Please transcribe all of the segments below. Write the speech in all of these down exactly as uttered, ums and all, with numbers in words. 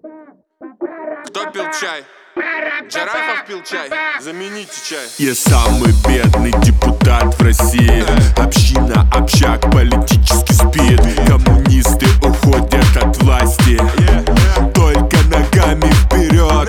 Кто пил чай? Джарахов пил чай? Замените чай. Я самый бедный депутат в России. Община, общак, политически спит. Коммунисты уходят от власти. Только ногами вперед.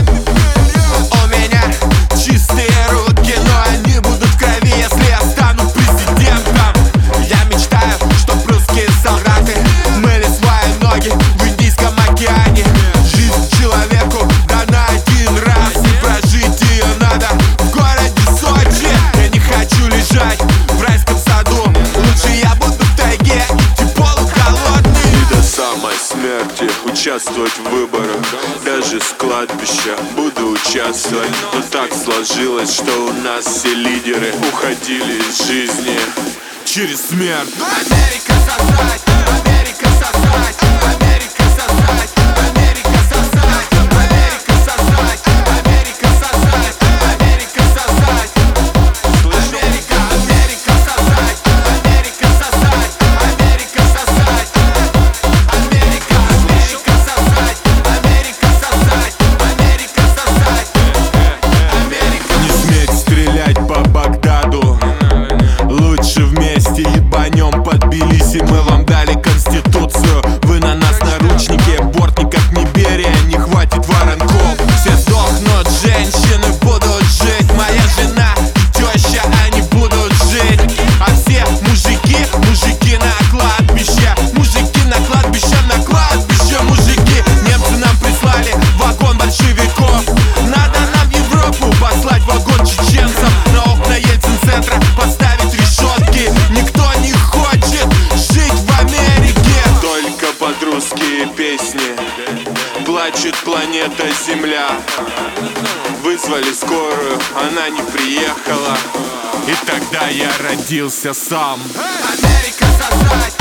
У меня чистые руки, но они будут в крови, если я стану президентом. Я мечтаю, чтоб русские солдаты мыли свои ноги в Индийском океане. Жизнь человеку дана один раз, и прожить ее надо в городе Сочи. Я не хочу лежать в райском саду, лучше я буду в тайге, идти полухолодный. И до самой смерти участвовать в выборах, даже с кладбища буду участвовать. Но так сложилось, что у нас все лидеры уходили из жизни через смерть. Америка сосать, Америка сосать, Америка сосать, Америка сосать, Америка сосать, Америка сосать, Америка сосать. Америка, Америка сосать, Америка сосать, Америка сосать. Америка, Америка сосать, Америка сосать, Америка сосать. Америка. Не сметь стрелять по Багдаду, лучше вместе ебанем под Тбилиси. Мы вам дали конституцию, вы на нас наручники. Бортников не Берия, не хватит воронков. Все сдохнут, женщины будут жить. Моя жена и теща, они будут жить. А все мужики, мужики на кладбище. Мужики на кладбище, на кладбище. Мужики, немцы нам прислали вагон большевиков. Надо нам в Европу послать вагон чеченцев. На окна Ельцин-центра поставить решетки. Никто не хочет жить в Америке. Только под русские песни плачет планета Земля. Вызвали скорую, она не приехала. И тогда я родился сам. Америка сосать.